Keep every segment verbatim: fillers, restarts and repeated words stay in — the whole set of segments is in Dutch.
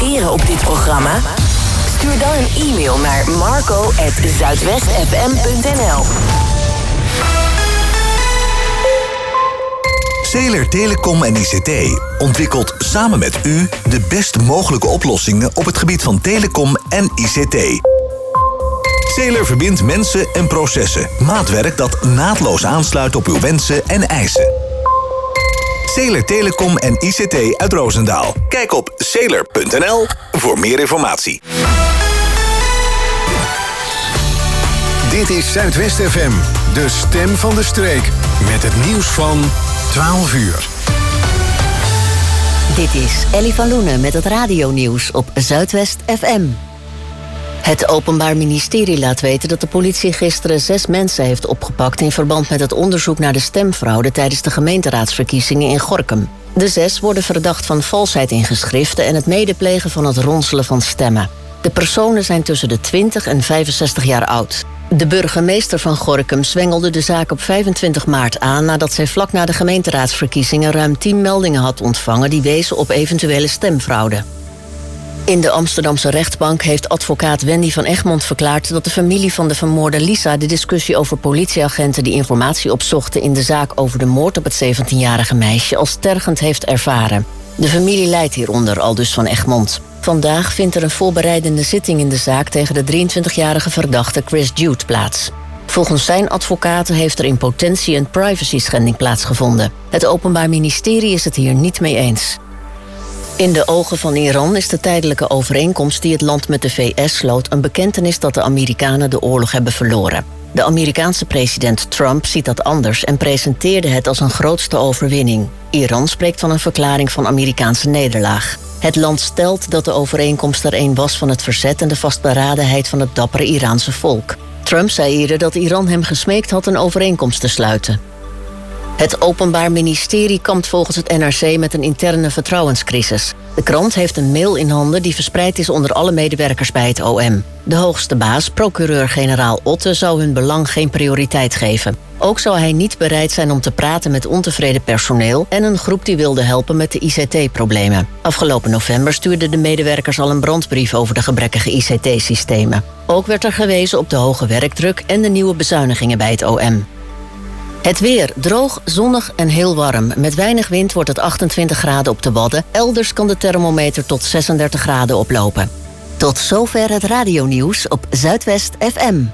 reageren op dit programma? Stuur dan een e-mail naar marco at zuidwest f m punt n l. Zeeler Telecom en I C T ontwikkelt samen met u de best mogelijke oplossingen op het gebied van telecom en I C T. Zeeler verbindt mensen en processen. Maatwerk dat naadloos aansluit op uw wensen en eisen. Zeeler Telecom en I C T uit Roosendaal. Kijk op zeeler punt n l voor meer informatie. Dit is Zuidwest F M, de stem van de streek. Met het nieuws van twaalf uur. Dit is Ellie van Loenen met het radionieuws op Zuidwest F M. Het Openbaar Ministerie laat weten dat de politie gisteren zes mensen heeft opgepakt in verband met het onderzoek naar de stemfraude tijdens de gemeenteraadsverkiezingen in Gorinchem. De zes worden verdacht van valsheid in geschriften en het medeplegen van het ronselen van stemmen. De personen zijn tussen de twintig en vijfenzestig jaar oud. De burgemeester van Gorinchem zwengelde de zaak op vijfentwintig maart aan nadat zij vlak na de gemeenteraadsverkiezingen ruim tien meldingen had ontvangen die wezen op eventuele stemfraude. In de Amsterdamse rechtbank heeft advocaat Wendy van Egmond verklaard dat de familie van de vermoorde Lisa de discussie over politieagenten die informatie opzochten in de zaak over de moord op het zeventienjarige meisje als tergend heeft ervaren. De familie lijdt hieronder, aldus van Egmond. Vandaag vindt er een voorbereidende zitting in de zaak tegen de drieëntwintigjarige verdachte Chris Jude plaats. Volgens zijn advocaten heeft er in potentie een privacy-schending plaatsgevonden. Het Openbaar Ministerie is het hier niet mee eens. In de ogen van Iran is de tijdelijke overeenkomst die het land met de V S sloot een bekentenis dat de Amerikanen de oorlog hebben verloren. De Amerikaanse president Trump ziet dat anders en presenteerde het als een grootste overwinning. Iran spreekt van een verklaring van Amerikaanse nederlaag. Het land stelt dat de overeenkomst er een was van het verzet en de vastberadenheid van het dappere Iraanse volk. Trump zei eerder dat Iran hem gesmeekt had een overeenkomst te sluiten. Het Openbaar Ministerie kampt volgens het N R C met een interne vertrouwenscrisis. De krant heeft een mail in handen die verspreid is onder alle medewerkers bij het O M. De hoogste baas, procureur-generaal Otte, zou hun belang geen prioriteit geven. Ook zou hij niet bereid zijn om te praten met ontevreden personeel en een groep die wilde helpen met de I C T-problemen. Afgelopen november stuurden de medewerkers al een brandbrief over de gebrekkige I C T-systemen. Ook werd er gewezen op de hoge werkdruk en de nieuwe bezuinigingen bij het O M. Het weer, droog, zonnig en heel warm. Met weinig wind wordt het achtentwintig graden op de Wadden. Elders kan de thermometer tot zesendertig graden oplopen. Tot zover het radionieuws op Zuidwest F M.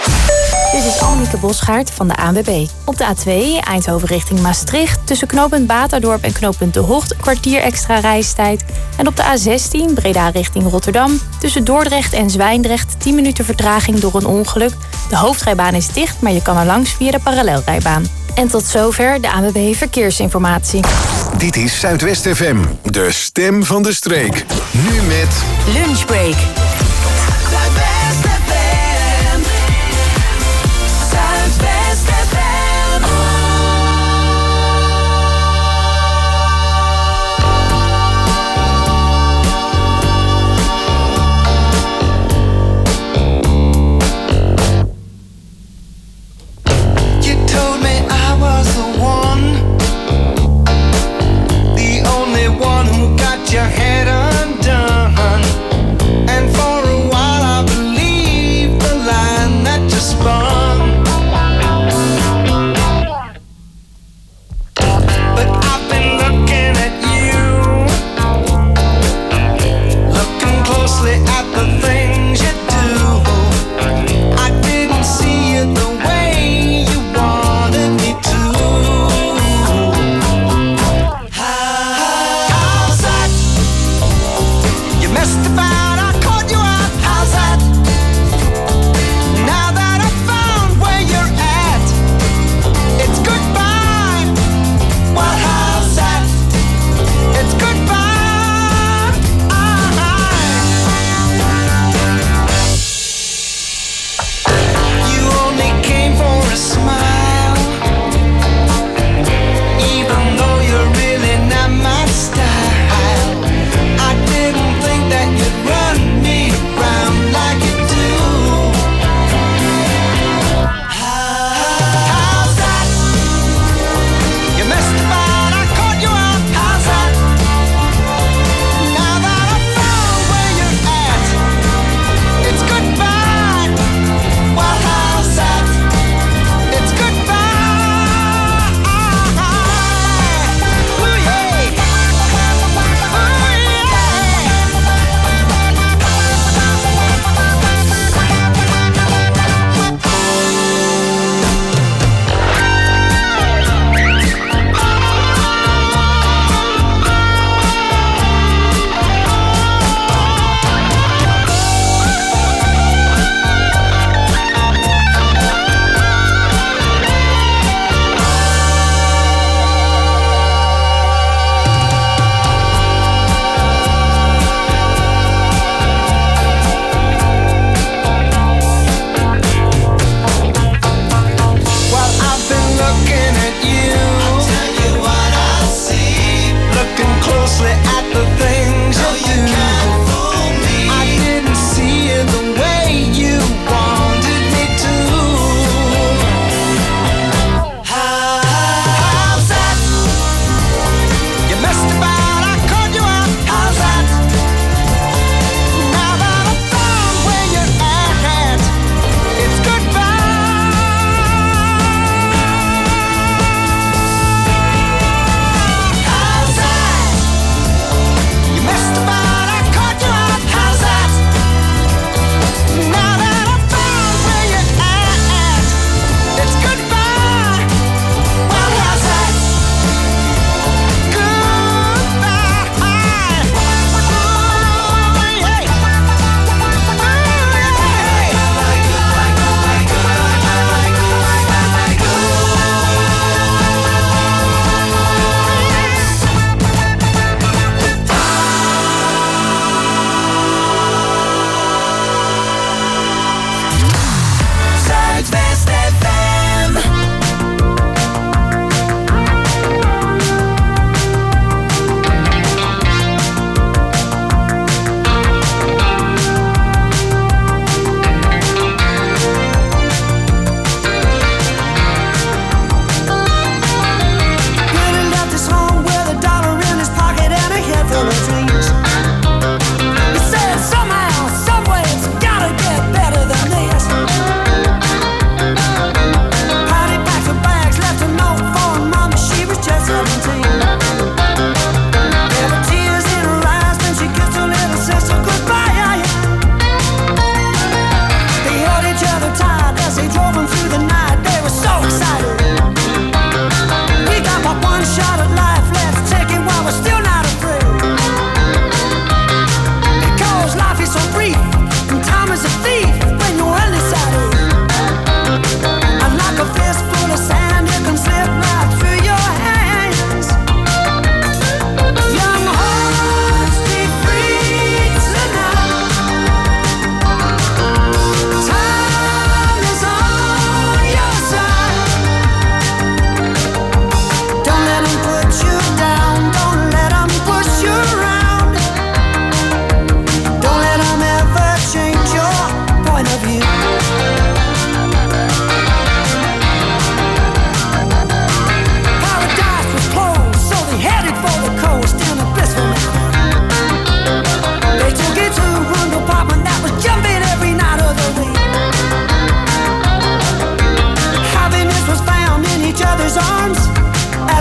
Dit is Annemieke Bosgaard van de A N W B. Op de A twee Eindhoven richting Maastricht tussen knooppunt Baterdorp en knooppunt De Hocht een kwartier extra reistijd. En op de A zestien Breda richting Rotterdam tussen Dordrecht en Zwijndrecht tien minuten vertraging door een ongeluk. De hoofdrijbaan is dicht, maar je kan er langs via de parallelrijbaan. En tot zover de A N W B Verkeersinformatie. Dit is Zuidwest F M, de stem van de streek. Nu met Lunchbreak. Your head undone, and for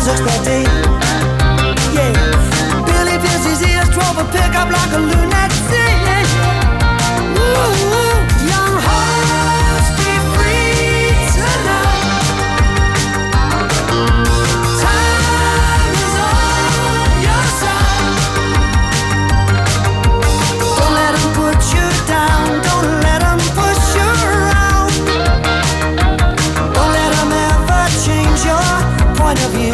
took that day. Yeah, Billy pierced his ears, drove a pickup like a lunatic. Ooh, young hearts be free tonight. Time is on your side. Don't let them put you down. Don't let them push you around. Don't let them ever change your point of view.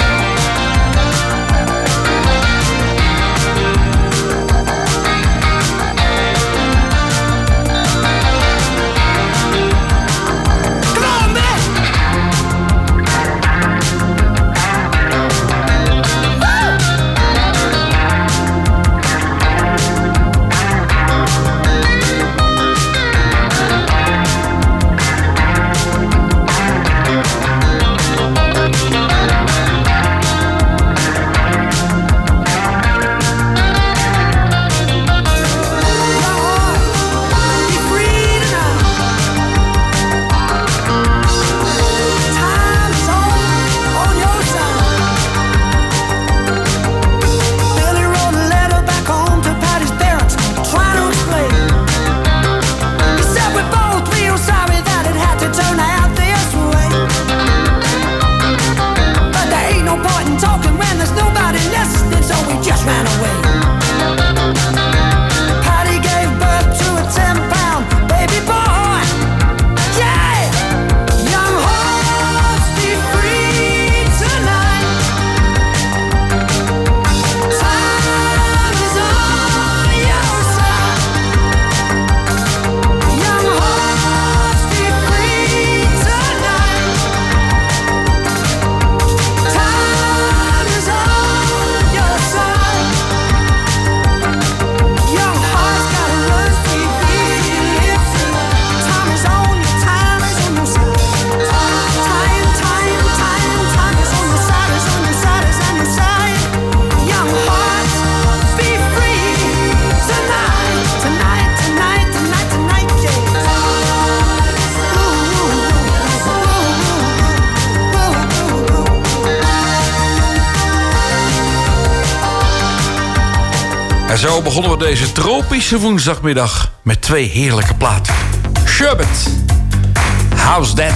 En zo begonnen we deze tropische woensdagmiddag met twee heerlijke platen. Sherbet, How's That?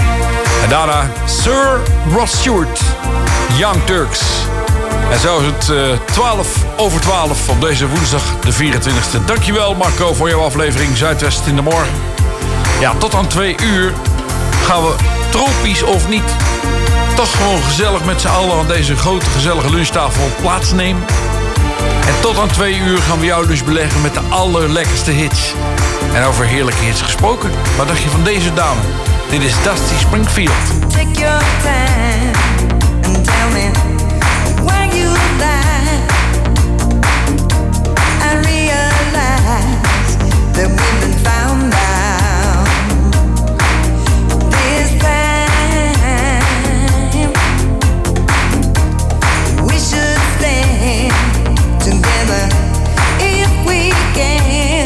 En daarna Sir Rod Stewart, Young Turks. En zo is het uh, twaalf over twaalf op deze woensdag de vierentwintigste. Dankjewel Marco voor jouw aflevering Zuidwest in de morgen. Ja, tot aan twee uur gaan we tropisch of niet toch gewoon gezellig met z'n allen aan deze grote gezellige lunchtafel plaatsnemen. En tot aan twee uur gaan we jouw lunch beleggen met de allerlekkerste hits. En over heerlijke hits gesproken, wat dacht je van deze dame? Dit is Dusty Springfield. Take your time and tell me where you lie. I realize that we've been found out. This time we should stand together if we can.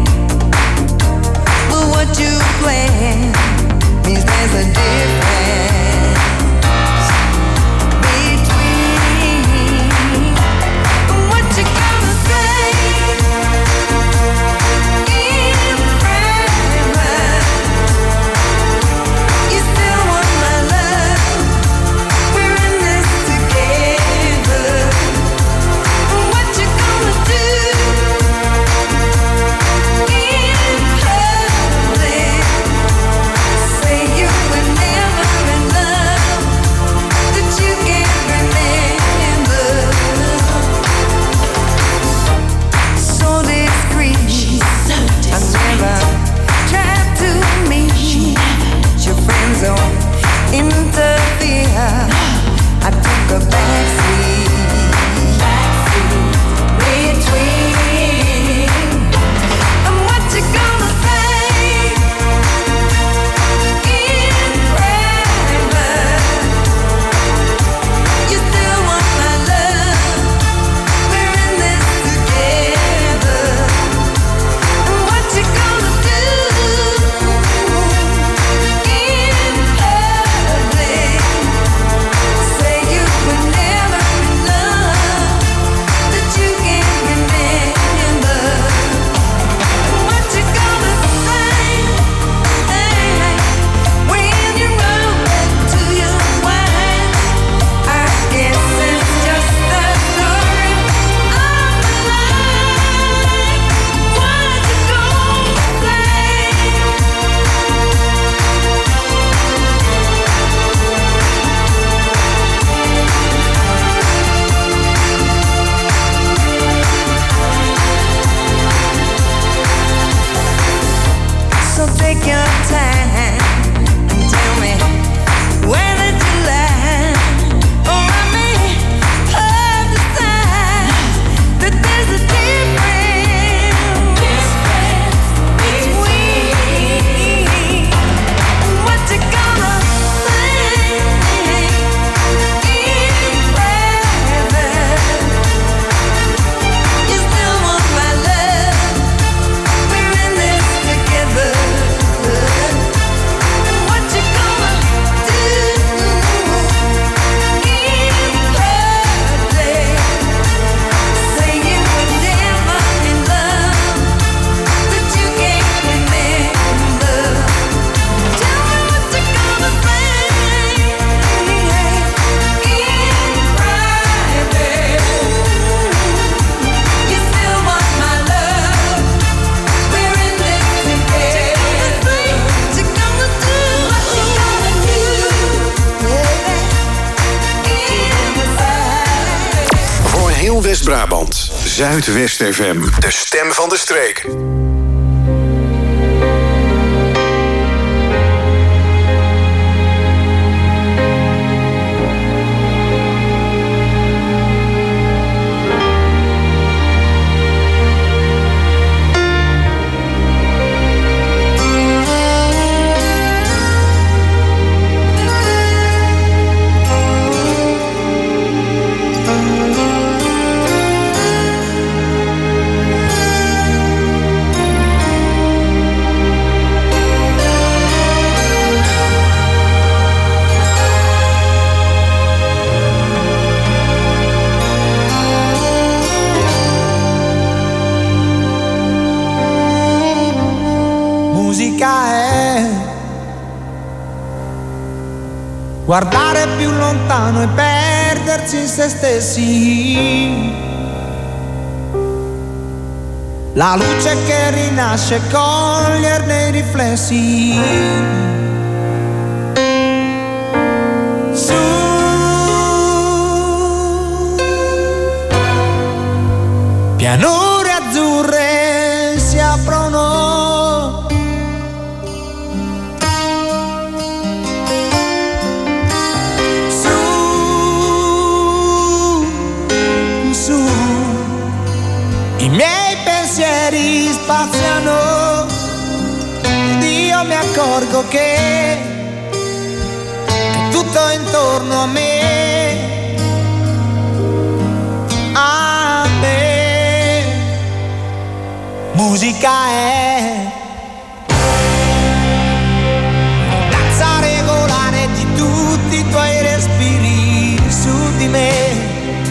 But what you plan means there's a difference. Heel West-Brabant. Zuidwest F M. De stem van de streek. Guardare più lontano e perdersi in se stessi. La luce che rinasce, coglierne i riflessi. Su, pianure azzurre si aprono. I miei pensieri spaziano ed io mi accorgo che, che tutto intorno a me, a me, musica è danza regolare di tutti i tuoi respiri su di me.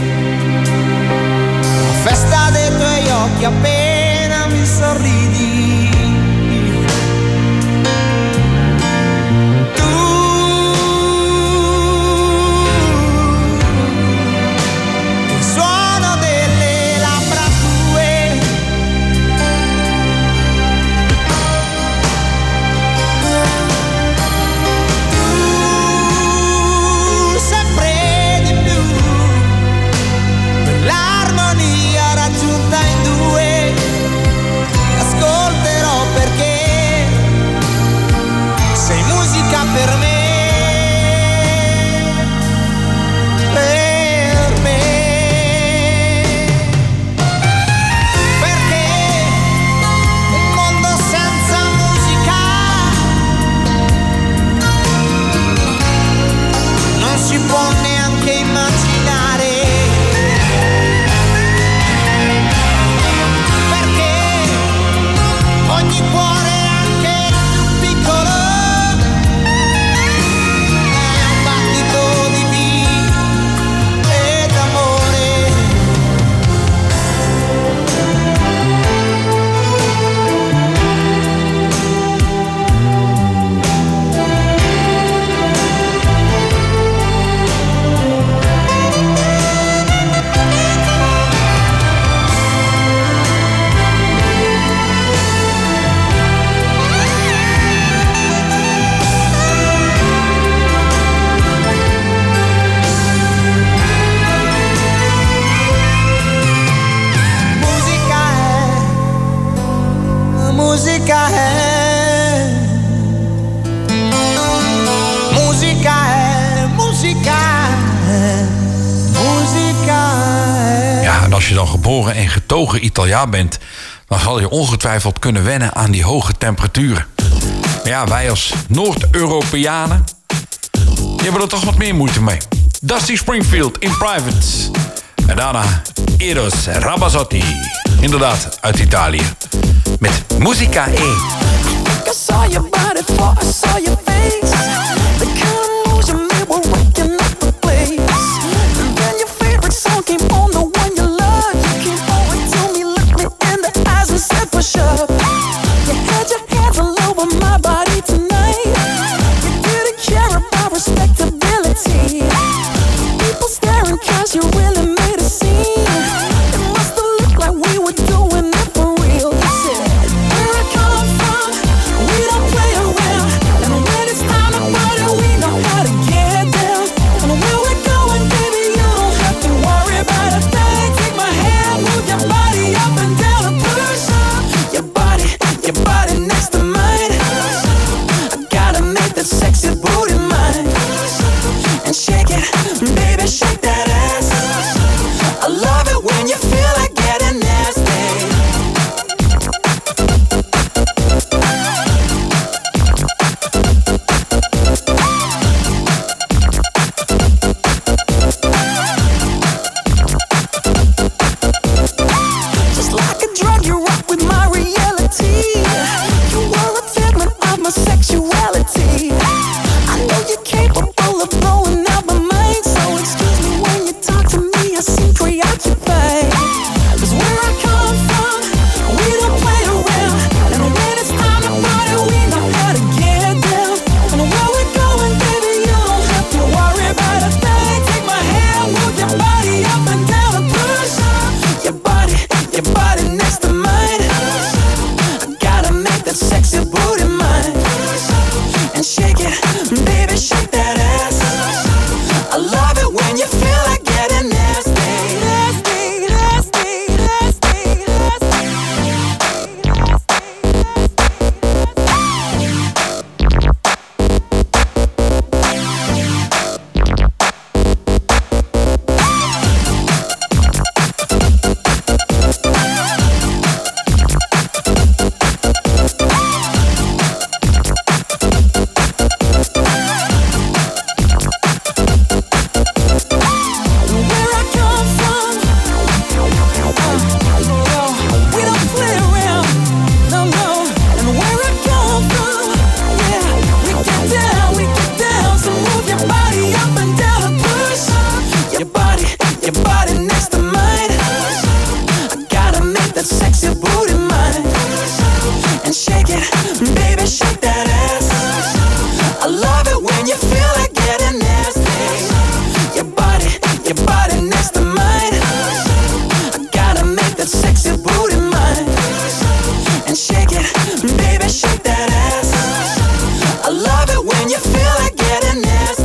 Festa dei tuoi occhi appena mi sorridi. Tu, il suono delle labbra tue, tu sempre di più, l'armonia raggiunta in due, ascolterò perché sei musica per me, per me, perché un mondo senza musica non si può neanche immaginare. Ogni cuore, anche il più piccolo, è un battito di vita e d'amore. Musica è, musica è, musica è, musica è. Ja, en als je dan geboren en getogen Italiaan bent, dan zal je ongetwijfeld kunnen wennen aan die hoge temperaturen. Maar ja, wij als Noord-Europeanen, die hebben er toch wat meer moeite mee. Dusty Springfield in Private. En daarna Eros Ramazzotti. Inderdaad, uit Italië. Met Musica E. I saw your body before I saw your face. The kind of moves you made were waking up the place. And then your favorite song came on, the one you love. You came over to me, looked me in the eyes and said push up. You had your hands all over my body tonight. You didn't care about respectability. People staring cause you really made a scene. It must have looked like we were doing it for real. Where I come from, we don't play around. And when it's time to party, we know how to get down. And where we're going, baby, you don't have to worry about a thing. Take your body next to mine. I gotta make that sexy booty mine. And shake it, baby, shake that ass. I love it when you feel like getting nasty. Your body, your body next to mine. I gotta make that sexy booty mine. And shake it, baby, shake that ass. I love it when you feel like getting nasty.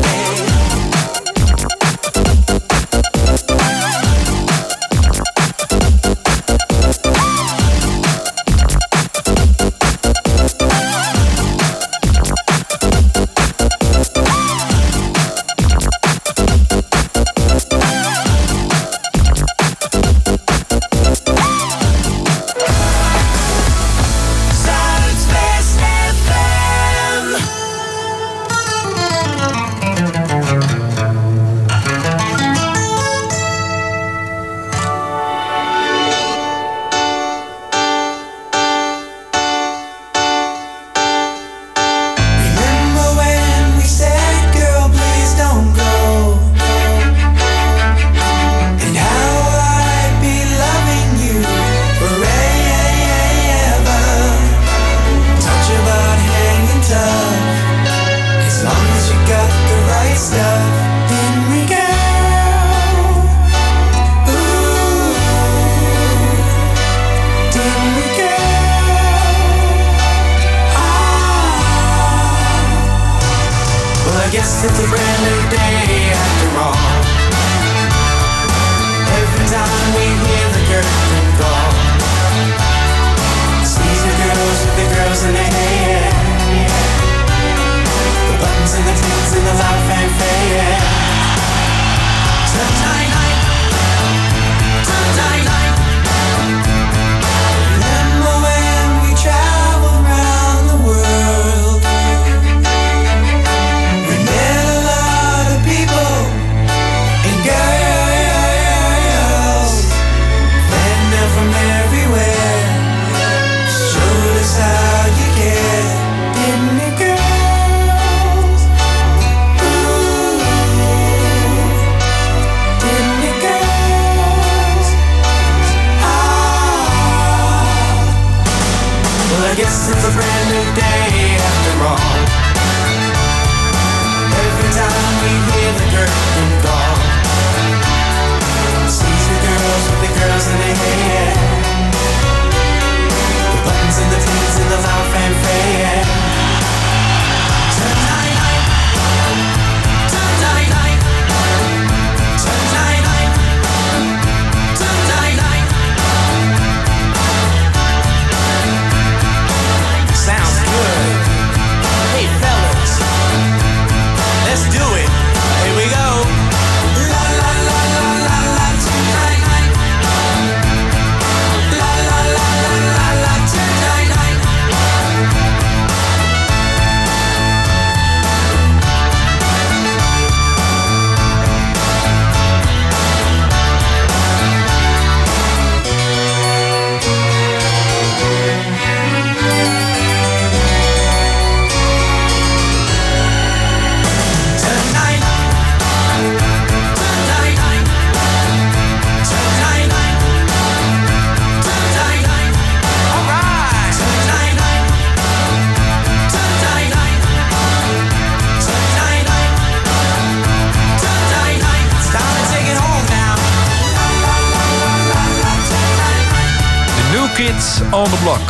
On the Block.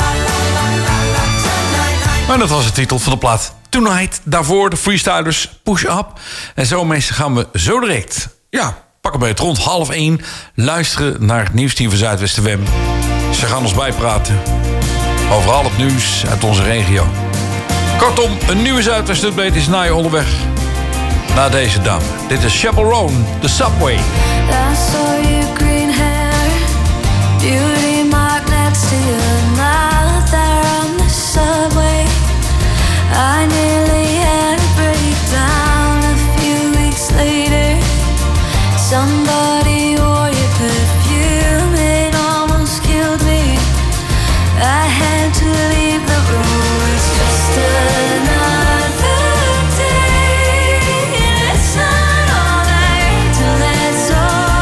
En dat was de titel van de plaat Tonight. Daarvoor de freestylers Push Up. En zo mensen gaan we zo direct, ja, pakken bij het rond half één... luisteren naar het nieuwsteam van Zuidwest F M. Ze gaan ons bijpraten over al het nieuws uit onze regio. Kortom, een nieuwe Zuidwest Update is naar je onderweg. Na deze dame. Dit is Chaperone, The Subway. I saw your green hair, beauty mark next to your mouth there on the subway. I nearly had a breakdown a few weeks later. Somebody wore your perfume, it almost killed me. I had to leave the room, it's just another day. It's not all right till it's over.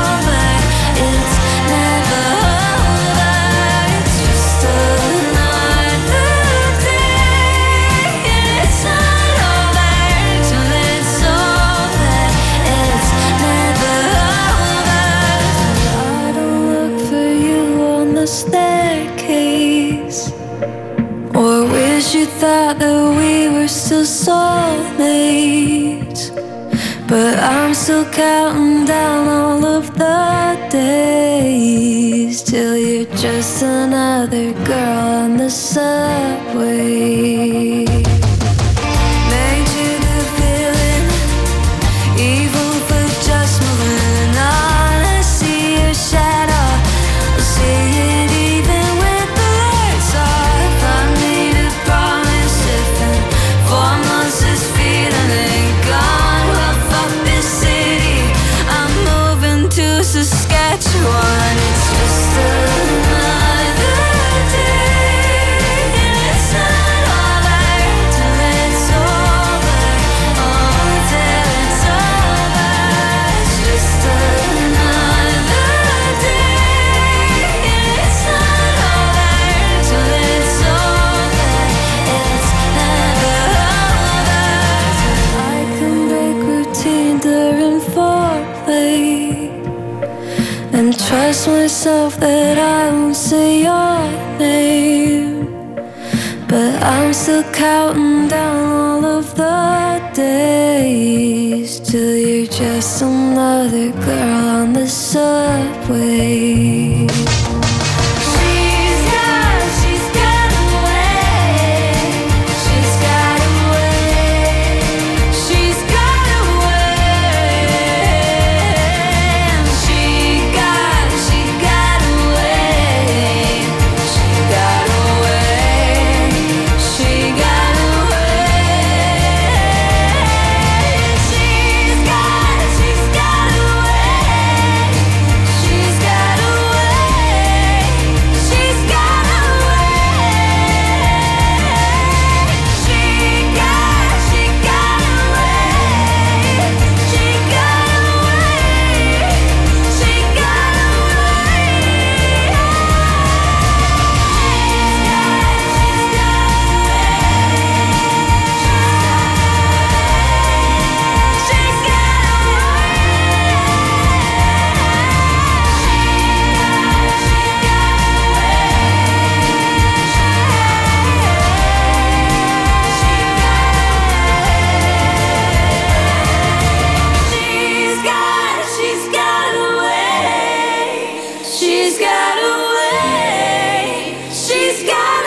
soulmates. But I'm still counting down all of the days till you're just another girl on the subway. Made you the villain, evil for just moving on. I see your shadow, I see it even with the lights off. I made a promise if in four months this feeling ain't gone, well fuck this city, I'm moving to Saskatchewan. It's just another day, and it's not over till it's over, oh till it's over. It's just another day, and it's not over till it's over. It's never over. I can break routine during foreplay and trust myself that I won't say your name. But I'm still counting down all of the days till you're just another girl on the subway. She's got, she's got away. She's got away. She's got away. She got, she got away. She got away. She got away. She's got, she's got away. She's got away. She's got away. She got, she got away. She got away. She got She's got, she's got away. She's got away. She's got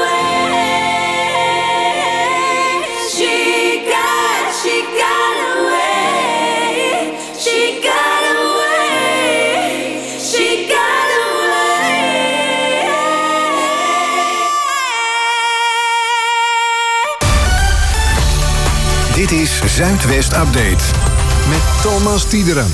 away. She got, she got away. She got away. She got away. Dit is Zuidwest Update met Thomas Tiederen.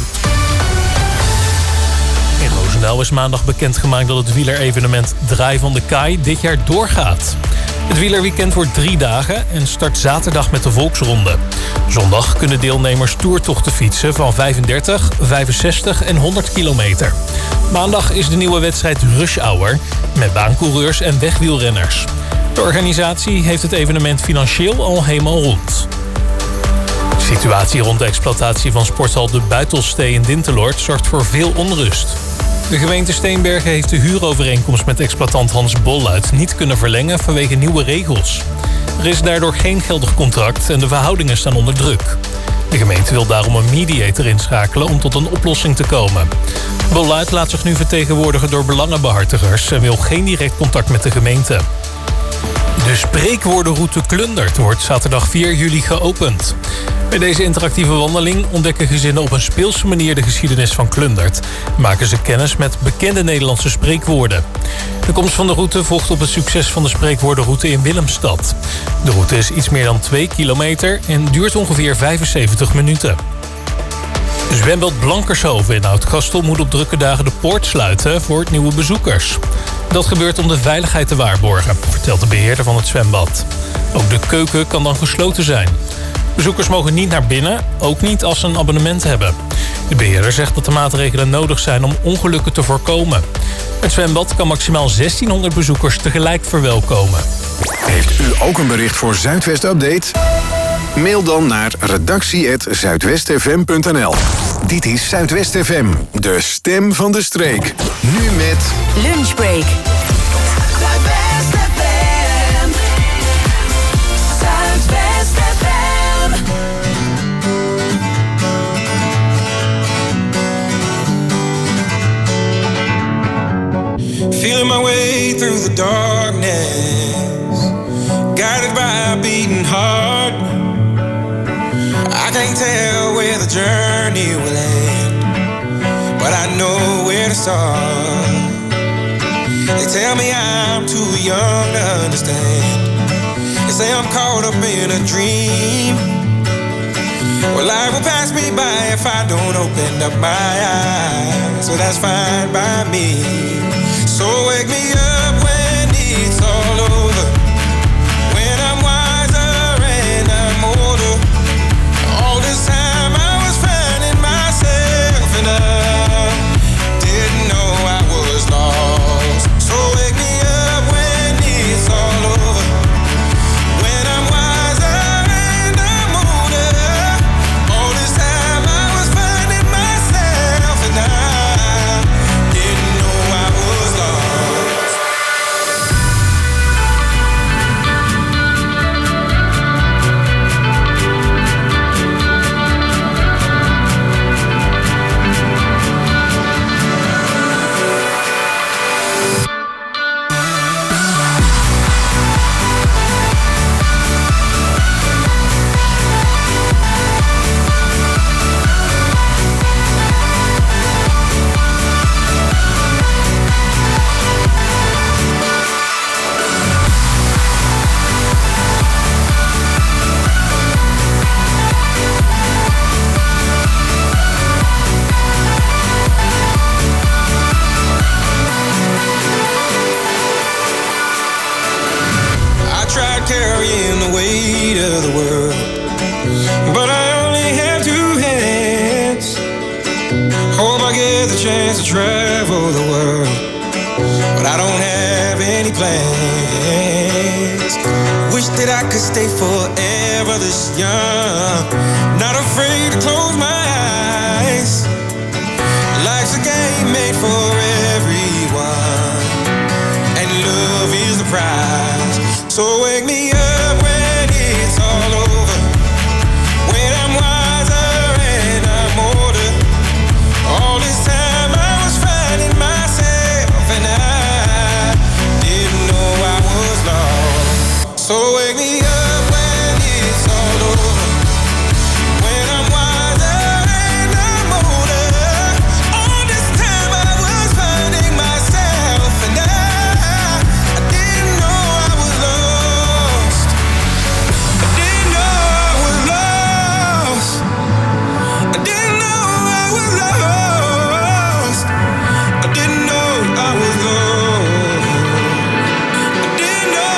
In Roosendaal is maandag bekendgemaakt dat het wielerevenement Draai van de Kaai dit jaar doorgaat. Het wielerweekend wordt drie dagen en start zaterdag met de Volksronde. Zondag kunnen deelnemers toertochten fietsen van vijfendertig, vijfenzestig en honderd kilometer. Maandag is de nieuwe wedstrijd Rush Hour met baancoureurs en wegwielrenners. De organisatie heeft het evenement financieel al helemaal rond. De situatie rond de exploitatie van sporthal De Buitelstee in Dinteloord zorgt voor veel onrust. De gemeente Steenbergen heeft de huurovereenkomst met exploitant Hans Bolluit niet kunnen verlengen vanwege nieuwe regels. Er is daardoor geen geldig contract en de verhoudingen staan onder druk. De gemeente wil daarom een mediator inschakelen om tot een oplossing te komen. Bolluit laat zich nu vertegenwoordigen door belangenbehartigers en wil geen direct contact met de gemeente. De spreekwoordenroute Klundert wordt zaterdag vier juli geopend. Bij deze interactieve wandeling ontdekken gezinnen op een speelse manier de geschiedenis van Klundert. Maken ze kennis met bekende Nederlandse spreekwoorden. De komst van de route volgt op het succes van de spreekwoordenroute in Willemstad. De route is iets meer dan twee kilometer en duurt ongeveer vijfenzeventig minuten. Zwembad Blankershoven in Oud-Gastel moet op drukke dagen de poort sluiten voor nieuwe bezoekers. Dat gebeurt om de veiligheid te waarborgen, vertelt de beheerder van het zwembad. Ook de keuken kan dan gesloten zijn. Bezoekers mogen niet naar binnen, ook niet als ze een abonnement hebben. De beheerder zegt dat de maatregelen nodig zijn om ongelukken te voorkomen. Het zwembad kan maximaal zestienhonderd bezoekers tegelijk verwelkomen. Heeft u ook een bericht voor Zuidwest Update? Mail dan naar redactie apenstaartje zuidwestfm punt n l. Dit is Zuidwest F M, de stem van de streek. Nu met Lunchbreak. Zuidwest F M. Zuidwest F M. Feeling my way through the darkness, guided by a beating heart. I can't tell where the journey will end, but I know where to start. They tell me I'm too young to understand. They say I'm caught up in a dream. Well, life will pass me by if I don't open up my eyes. So that's fine by me. So wake me up when it's all over, when I'm wiser and I'm older. All this time I was finding myself and I didn't know I was lost. So wake me up when it's all over, when I'm wiser and I'm older. All this time I was finding myself and I didn't know I was lost. Carrying the weight of the world, but I only have two hands. Hope I get the chance to travel the world, but I don't have any plans. Wish that I could stay forever this young, not afraid to close my eyes. Life's a game made for everyone, and love is the prize. So wake me up when it's all over, when I'm wiser and I'm older. All this time I was finding myself and I didn't know I was lost. So wake me up when it's all over, when I'm wiser and I'm older. All this time I was finding myself and I, I didn't know I was lost. I didn't know I was lost. I didn't know I was lost. I didn't know I was lost. I didn't know.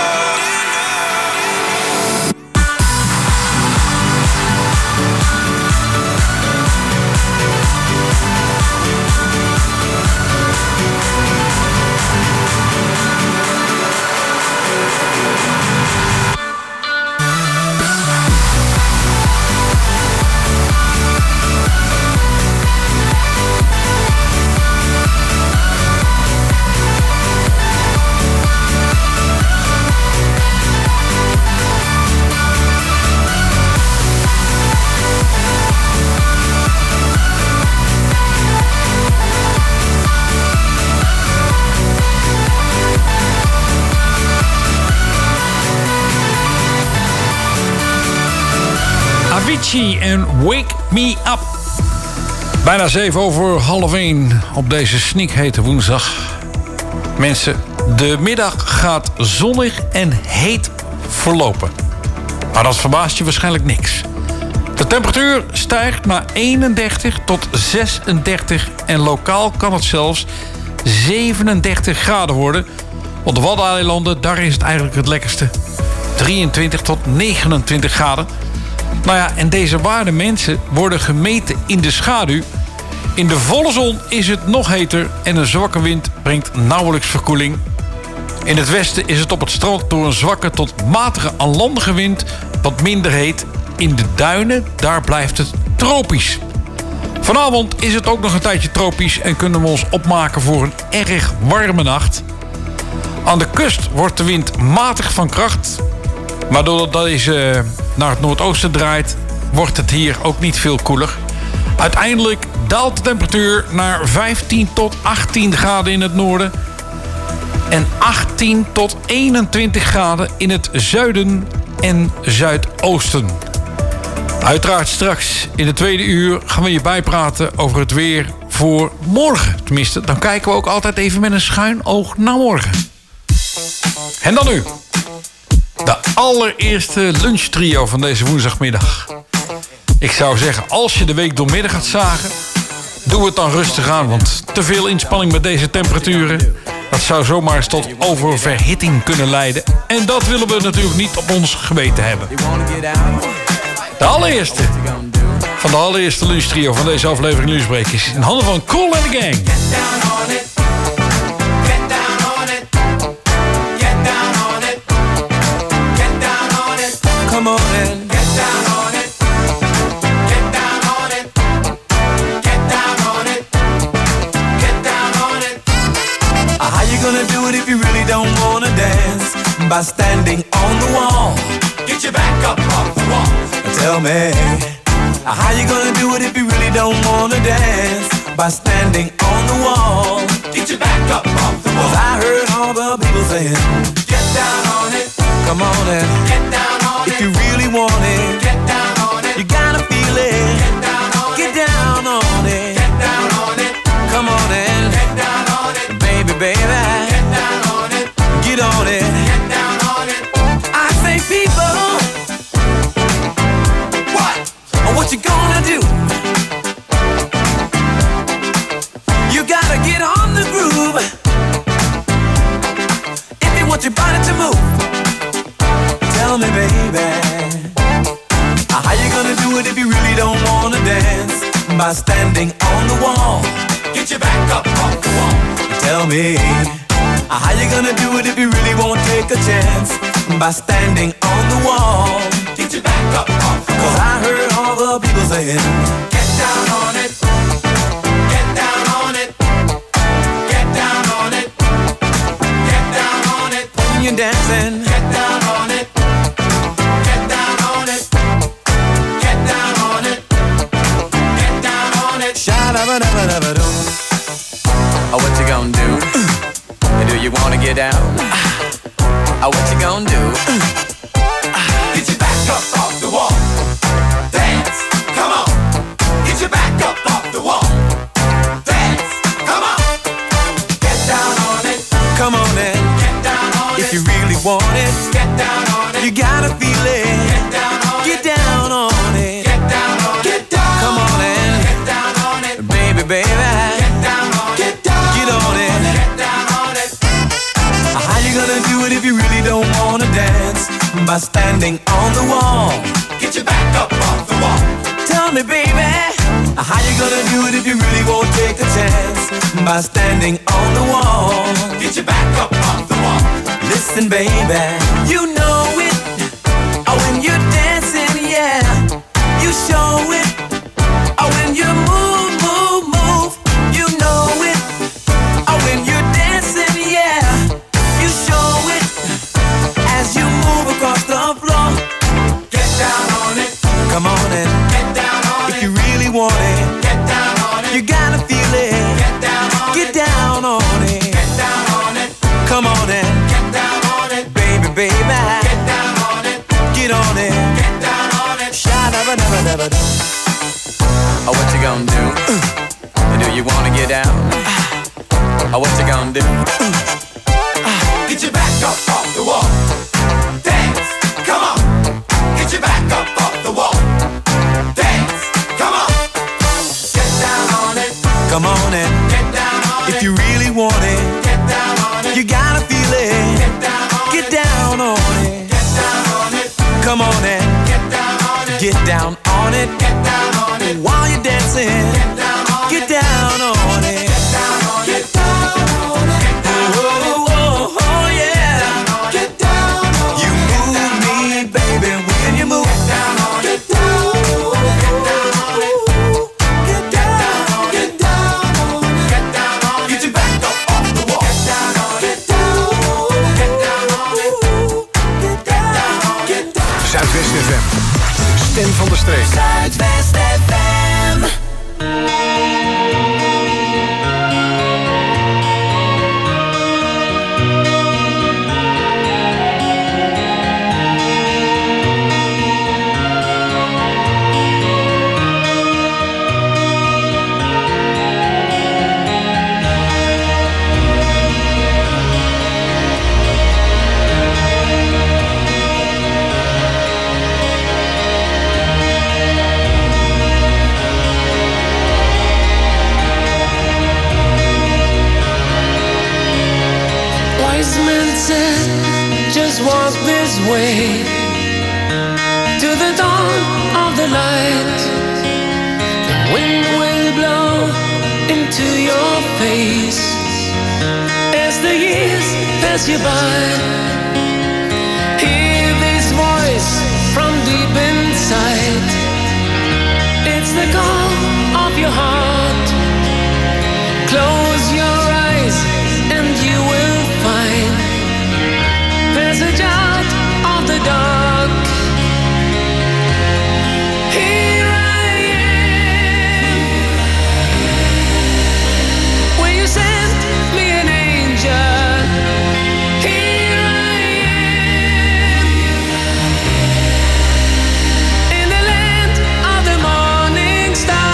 Avicii en Wake Me Up. Bijna zeven over half één op deze snikhete woensdag. Mensen, de middag gaat zonnig en heet verlopen. Maar dat verbaast je waarschijnlijk niks. De temperatuur stijgt naar eenendertig tot zesendertig... en lokaal kan het zelfs zevenendertig graden worden. Op de Waddeneilanden, daar is het eigenlijk het lekkerste. drieëntwintig tot negenentwintig graden. Nou ja, en deze waarden, mensen, worden gemeten in de schaduw. In de volle zon is het nog heter en een zwakke wind brengt nauwelijks verkoeling. In het westen is het op het strand door een zwakke tot matige aan landige wind wat minder heet. In de duinen, daar blijft het tropisch. Vanavond is het ook nog een tijdje tropisch en kunnen we ons opmaken voor een erg warme nacht. Aan de kust wordt de wind matig van kracht. Maar doordat deze naar het noordoosten draait, wordt het hier ook niet veel koeler. Uiteindelijk daalt de temperatuur naar vijftien tot achttien graden in het noorden. En achttien tot eenentwintig graden in het zuiden en zuidoosten. Uiteraard straks in de tweede uur gaan we je bijpraten over het weer voor morgen. Tenminste, dan kijken we ook altijd even met een schuin oog naar morgen. En dan nu. De allereerste lunchtrio van deze woensdagmiddag. Ik zou zeggen, als je de week doormidden gaat zagen, doe het dan rustig aan. Want te veel inspanning met deze temperaturen, dat zou zomaar eens tot oververhitting kunnen leiden. En dat willen we natuurlijk niet op ons geweten hebben. De allereerste van de allereerste lunchtrio van deze aflevering Lunchbreak is in handen van Kool and the Gang. Come on and get down on it. Get down on it. Get down on it. Get down on it. How you gonna do it if you really don't wanna dance? By standing on the wall. Get your back up off the wall. Tell me, how you gonna do it if you really don't wanna dance? By standing on the wall. Get your back up off the wall. 'Cause I heard all the people saying, get down on it. Come on and get down on it. If you really want it, get down on it. You gotta feel it. Get down on it. Get down on it. Get down on it. Come on and get down on it. Baby, baby, get down on it. Get on it. Get down on it. I say people, what? What you gonna do? You gotta get on the groove. If you want your body to move. Tell me, baby, how you gonna do it if you really don't wanna dance? By standing on the wall. Get your back up off the wall. Tell me, how you gonna do it if you really won't take a chance? By standing on the wall. Get your back up off the wall. 'Cause I heard all the people saying, get down on it. Get down on it. Get down on it. Get down on it. When you're dancing, get down on it. Oh, what you gonna do? Do you wanna get down? Oh, what you gonna do? Get your back up off the wall. Dance, come on. Get your back up off the wall. Dance, come on. Get down on it. Come on in. Get down on it. If you really want it, get down on it. You gotta feel it. Get down on it. Get down on it. Get down on it. Get down. Come on in. Get down on it. Baby, baby. Get down on it. Get down. Get on it. Get down on it. How you gonna do it if you really don't wanna dance? By standing on the wall. Get your back up off the wall. Tell me, baby, how you gonna do it if you really won't take a chance? By standing on the wall. Get your back up off the wall. Listen, baby, you know it. Oh, when you're dancing, yeah, you show it. Oh, when you move, move, move, you know it. Oh, when you're dancing, yeah, you show it. As you move across the floor, get down on it. Come on and get down on it. If you really want it, get down on it. You gotta feel it. Get down on it. Get down on it. Get down on it. Come on and get down on it. Baby, baby, get down on it. Get on it. Get down on it. Sha-da-ba-da-ba-da-ba-da. Oh, what you gonna do? Uh, do you wanna get down? Uh, oh, what you gonna do? Uh, get your back up off the wall. Dance, come on. Get your back up off the wall. Dance, come on. Get down on it. Come on and get down on it. If you really want it, get down on it. You gotta feel it. Get down on it. Get down on it. Get down on it. Come on and get down on it. Get down on it. Get down on it. While you're dancing, get down on get it. Down on it. Get down on get it. Down on it. Oh, oh, oh, oh yeah. Get down on it. You move me, baby, when you move. Get down on it. Get down on it. Get down on it. Get down on it. Get down on it. Get your back up off the wall. Get down on it. Get down on it. Get down on it. Get down on it. Zuidwest F M. Stem van de streek. Zuidwest F M. man said, just walk this way to the dawn of the light. The wind will blow into your face as the years pass you by. Hear this voice from deep inside. It's the call of your heart. Close your eyes and you will find passage out of the dark. Here I am. Will you send me an angel? Here I am. In the land of the morning star.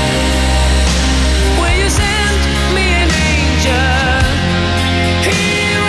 Here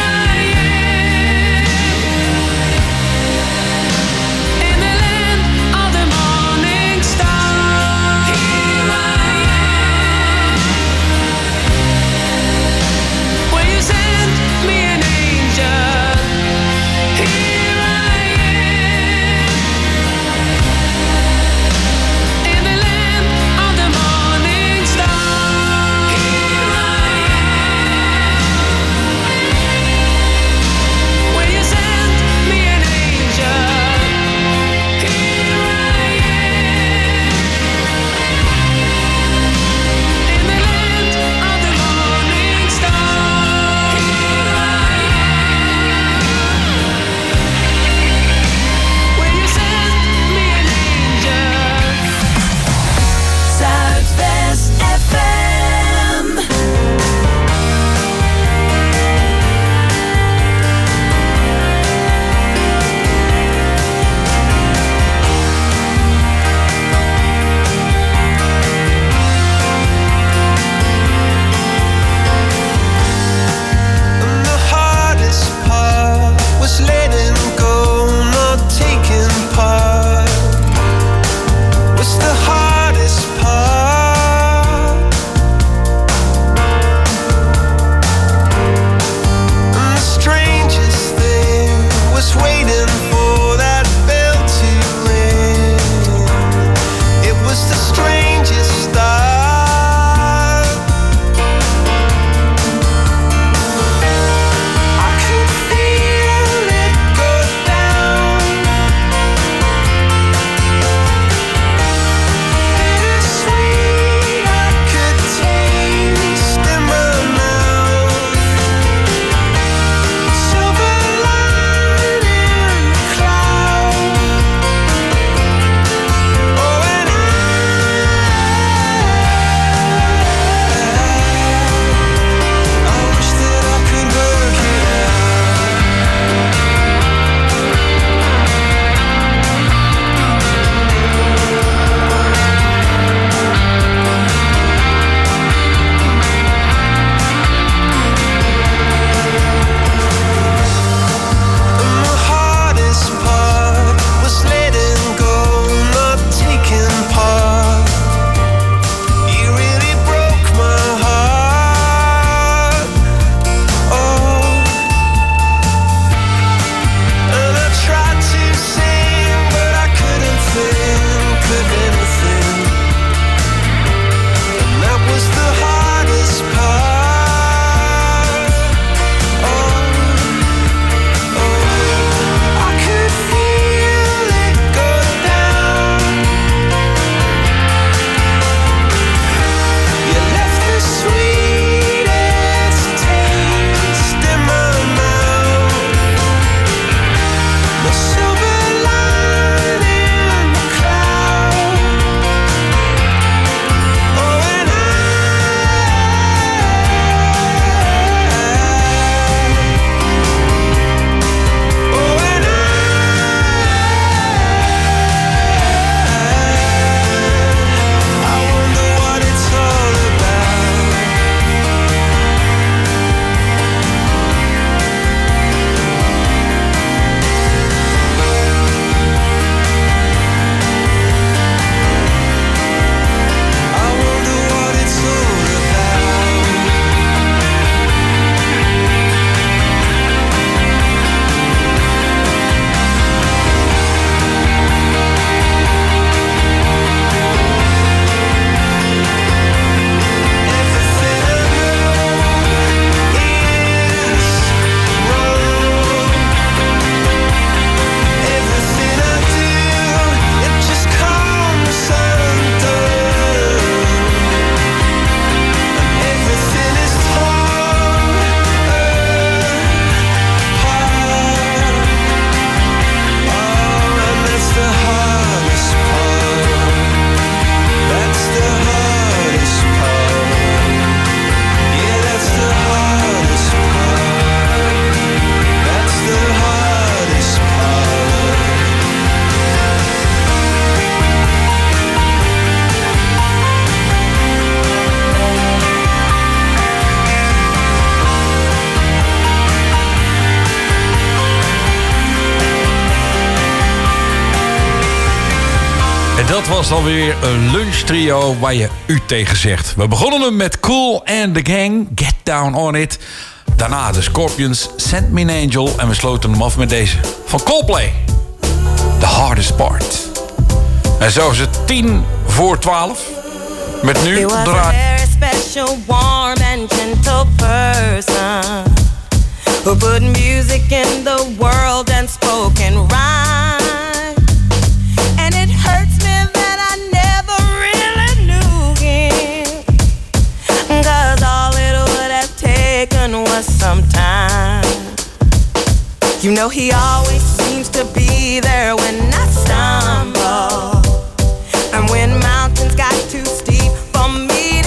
Dat was dan weer een lunchtrio waar je u tegen zegt. We begonnen hem met Cool and the Gang, Get Down On It. Daarna de Scorpions, Send Me An Angel. En we sloten hem af met deze van Coldplay, The Hardest Part. En zo is het tien voor twaalf. Met nu was draai... a very special, warm and gentle person who put music in the world and spoke in rhyme. And it hurts me that I never really knew him, 'cause all it would have taken was some time. You know he always seems to be there when I stumble, and when mountains got too steep for me to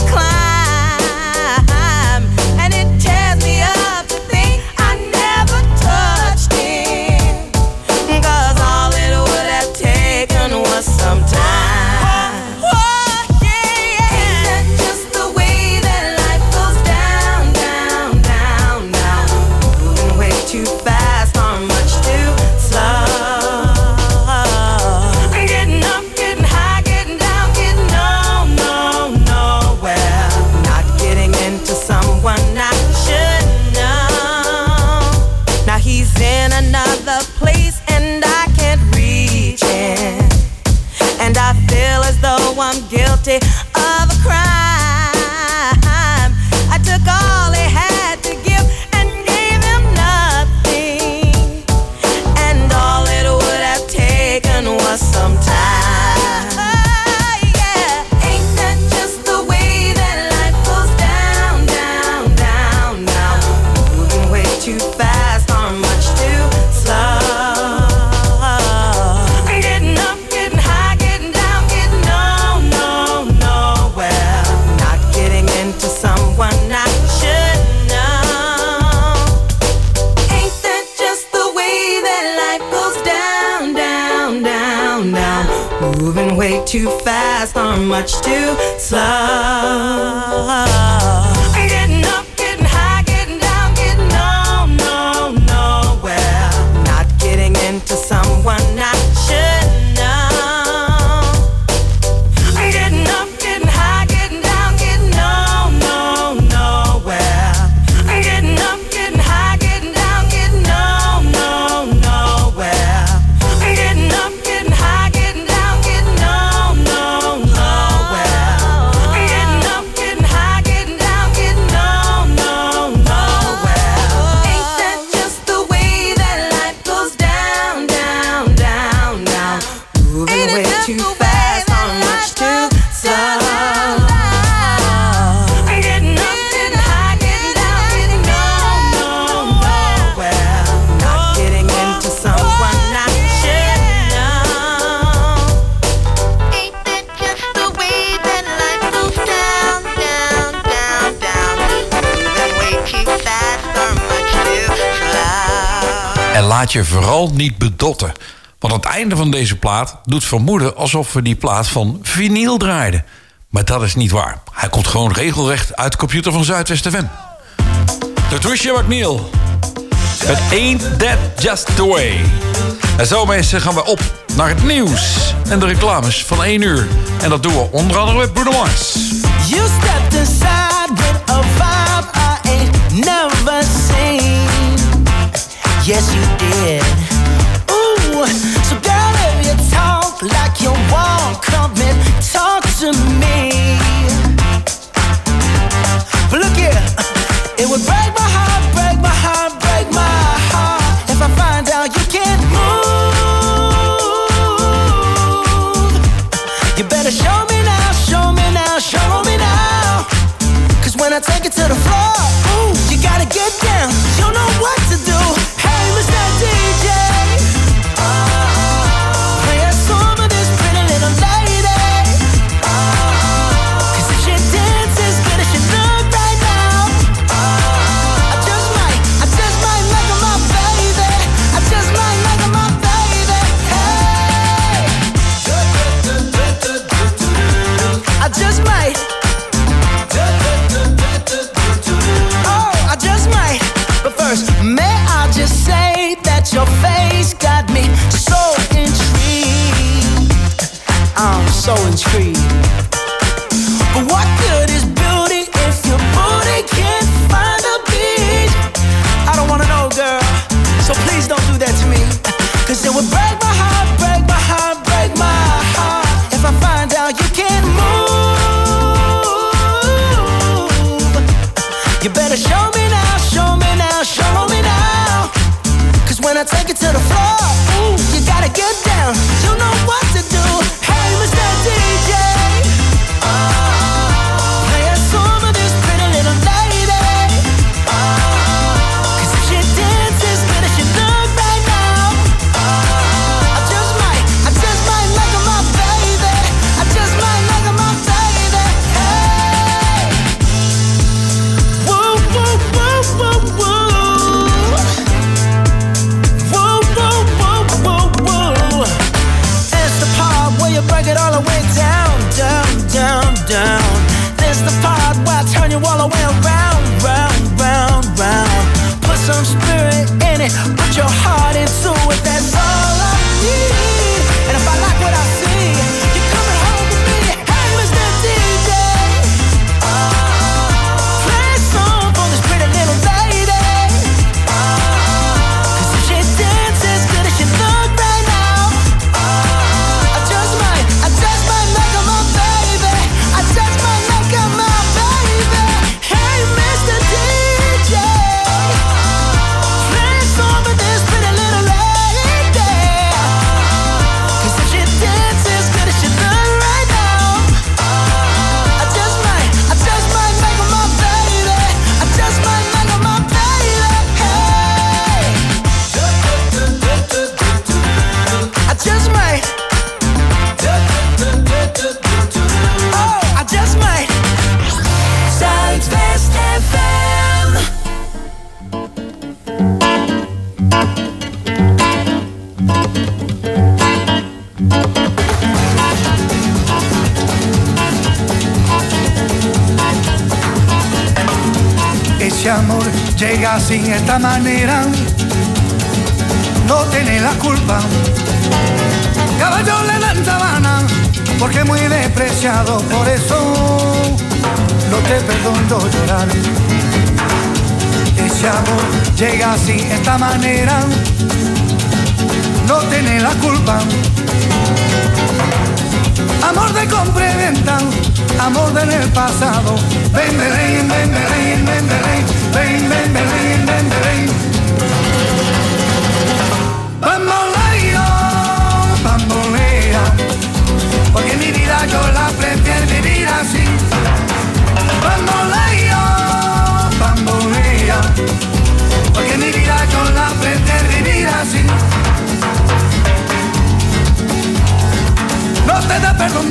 climb, and it tears me up to think I never touched him, 'cause all it would have taken was some time. Oh, yeah. Ain't that just the way that life goes down, down, down, down, moving way too fast or much too slow. I'm getting up, getting high, getting down, getting no, no, nowhere. Not getting into someone I should know. Now he's in another place and I can't reach him, and I feel as though I'm guilty of a crime. I took all he had to give and gave him nothing, and all it would have taken was some time. Yeah, ain't that just the way that life goes down, down, down, down, moving way too fast or much too slow. I'm getting up, getting high, getting down, getting no, no, nowhere. Not getting into someone I should know. Ain't that just the way that life goes down, down, down, down, moving way too fast or much too slow. I'm getting up, getting high, getting down, getting no, no, nowhere. Not getting into someone I should know. I'm getting up, getting high, getting down, getting no, no, nowhere. I'm getting up, getting high, getting down, getting no, no, nowhere. I'm getting up, getting high, getting down, getting no, no, nowhere. I'm getting up, getting high, getting down, getting no, no, nowhere. Ain't that just the way that life goes down, down, down, down, moving way too fast or much too slow. I'm getting up, getting high, getting down, getting no, no, nowhere. Not getting into someone I should know. Ain't that just the way that life goes down, down, down, down, moving way too fast or much too slow. En laat je vooral niet bedotten. Want het einde van deze plaat doet vermoeden alsof we die plaat van vinyl draaiden. Maar dat is niet waar. Hij komt gewoon regelrecht uit de computer van Zuidwest F M. De Trisha McNeil. Met Ain't That Just The Way. En zo mensen gaan we op naar het nieuws en de reclames van één uur. En dat doen we onder andere met Bruno Mars. You stepped inside with a vibe I ain't never seen. Yes, you did. Ooh, so girl, if you talk like you want, come and talk to me. But look here, it would break my heart, break my heart, break my heart if I find out you can't move. You better show me now, show me now, show me now. 'Cause when I take it to the floor, ooh, you gotta get down. You know what to do. Hey, Mister D J, play a song of this pretty little lady. 'Cause if she dances as good as she look right now, I just might, I just might make her my baby. I just might make her my baby. Hey. Solin's Creed. But what good is beauty if your booty can't find a beat? I don't wanna know, girl, so please don't do that to me. Cause it would break my heart, break my heart, break my heart if I find out you can't move. You better show me now, show me now, show me now. Cause when I take it to the floor, ooh, you gotta get down. You know what to do. Hey, Mister D J, oh, play a song for this pretty little lady. Oh, cause if she dances good as she look right now, oh, I just might, I just might make her my baby. I just might make her my baby. Hey, woo, woo, woo, woo, woo. Woo, woo, woo, woo, woo. It's the part where you break it all the way down, down, down, down. This the part where I turn you all the way around, round, round, round. Put some spirit in it, put your heart into it. That's all I need. And if I like what I see, you're coming home with me. Hey, Mister D J, oh, play a song for this pretty little lady. Oh, cause if she dances good as she look right now, oh, I just might, I just might make her my baby. I just might make her my baby. Hey, Mister D J, play a song for this pretty little lady. Cause if she dances good as she look right now, I just might, I just might make her my baby. I just might make her my baby. Hey, I just might. Oh, I just might. Zuidwest F M. Ese amor llega sin esta manera, no tiene la culpa. Caballo le dan sabana, porque es muy despreciado, por eso no te perdono llorar. Ese amor llega sin esta manera, no tiene la culpa. Amor de compra y venta, amor del pasado. Ven, ven, ven, ven, ven, ven, ven, ven, ven, ven, ven, ven. Bamboleo, bambolea, porque mi vida yo la prefiero vivir así. Bamboleo, bambolea, porque mi vida yo la prefiero vivir así. No te da perdón.